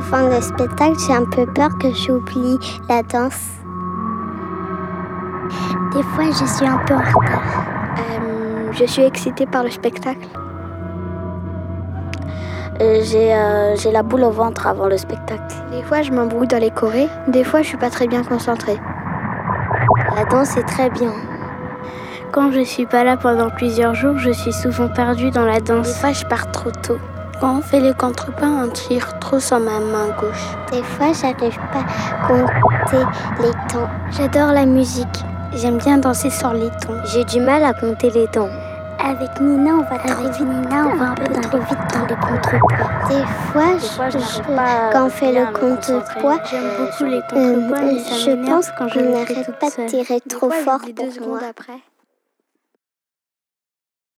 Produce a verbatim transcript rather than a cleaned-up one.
fin de spectacle, j'ai un peu peur que j'oublie la danse. Des fois, je suis un peu en retard. Euh, je suis excitée par le spectacle. Euh, j'ai, euh, j'ai la boule au ventre avant le spectacle. Des fois, je m'embrouille dans les chorés. Des fois, je suis pas très bien concentrée. La danse est très bien. Quand je suis pas là pendant plusieurs jours, je suis souvent perdue dans la danse. Des fois, je pars trop tôt. Quand on fait les contrepas, on tire trop sur ma main gauche. Des fois, j'arrive pas à compter les temps. J'adore la musique. J'aime bien danser sur les tons. J'ai du mal à compter les temps. Avec Nina, on va Avec trop vite. Nina, on va un peu trop vite dans les contrepoids. Des fois, Des fois je, je, je, quand on fait le contrepoids, j'aime beaucoup les contrepoids, euh, mais ça je m'énerve pense quand je qu'on le fais n'arrête toute pas seule. de tirer trop fois, fort deux pour secondes moi. Après.